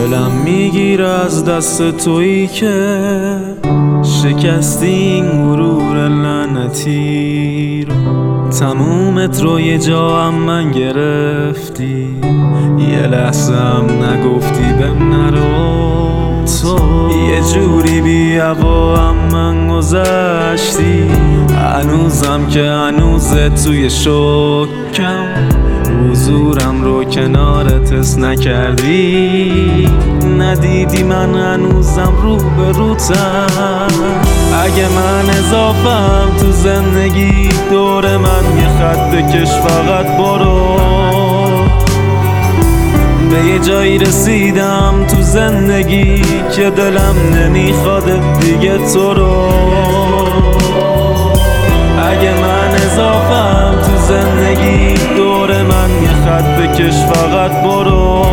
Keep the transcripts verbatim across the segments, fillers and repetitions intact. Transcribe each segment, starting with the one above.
دلم میگیر از دست تویی که شکستی این غرور لعنتی رو. تمومت رو یه جا هم من گرفتی، یه لحظه هم نگفتی بهم نرو. تو یه جوری بی هوا هم من گذشتی، هنوزم که هنوزت توی شکم، حضورم رو کنارت حس نکردی، ندیدی من هنوزم رو به روتم. اگه من اضافم تو زندگی، دور من یه خط بکش فقط برو. به یه جایی رسیدم تو زندگی که دلم نمیخواد دیگه تو رو. اگه من اضافم تو زندگی، دور من یه خط بکش فقط برو.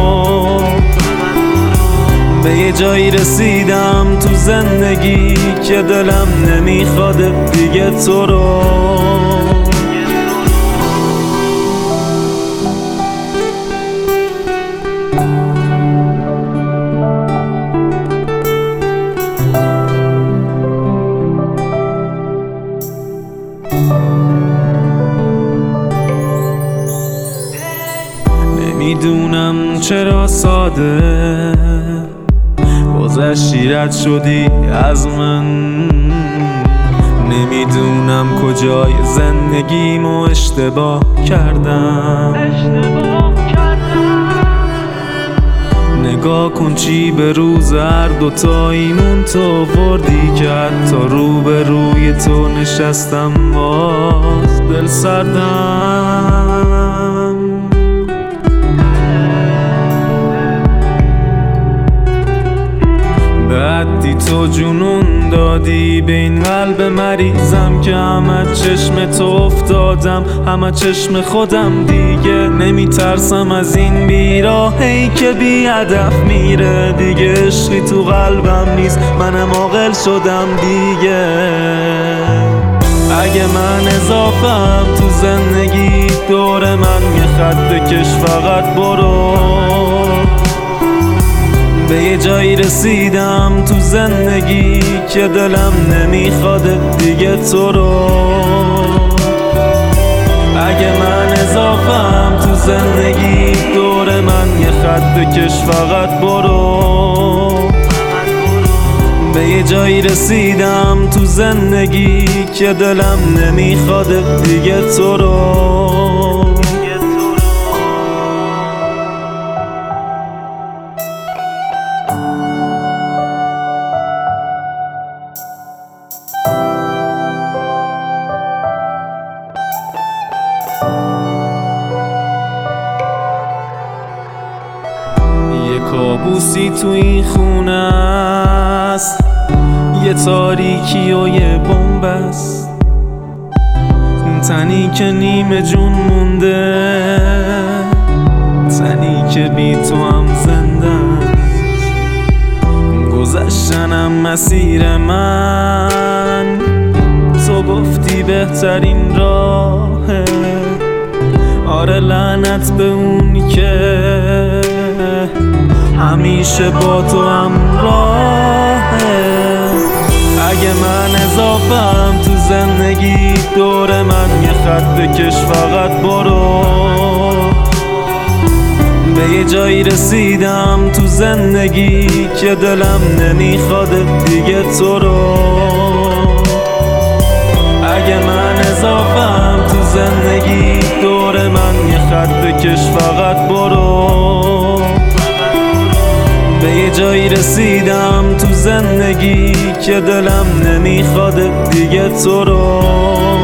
به یه جایی رسیدم تو زندگی که دلم نمیخواد دیگه تو رو. نمیدونم چرا ساده گذشتی، رد شدی از من. نمیدونم کجای زندگیمو اشتباه کردم. نگاه کن چی به روز هر دوتاییمون تو وردی، که حتی رو به روی تو نشستم باز دل سردم. بعدی تو جنون دادی به این قلب مریضم، که همه چشم تو افتادم، همه چشم خودم دیگه. نمیترسم از این بیراهی که بی هدف میره دیگه. عشقی تو قلبم نیست، منم عاقل شدم دیگه. اگه من اضافم تو زندگی، دور من یه خط بکش فقط برو. به یه جایی رسیدم تو زندگی که دلم نمیخواد دیگه تو رو. اگه من اضافم تو زندگی، دور من یه خط بکش فقط برو. به یه جایی رسیدم تو زندگی که دلم نمیخواد دیگه تو رو. یه کابوسی تو این خونه است، یه تاریکی و یه بمب است. تنی که نیمه جون مونده، تنی که بی تو هم زنده است. گذشتنم مسیر من، تو گفتی بهترین راهه. آره لعنت به اون که همیشه با تو همراهه. اگه من اضافم تو زندگی، دور من یه خط بکش فقط برو. به یه جایی رسیدم تو زندگی که دلم نمیخواد دیگه تو رو. اگه من اضافم تو زندگی، دور من یه خط بکش فقط برو. به یه جایی رسیدم تو زندگی که دلم نمیخواد دیگه تو رو.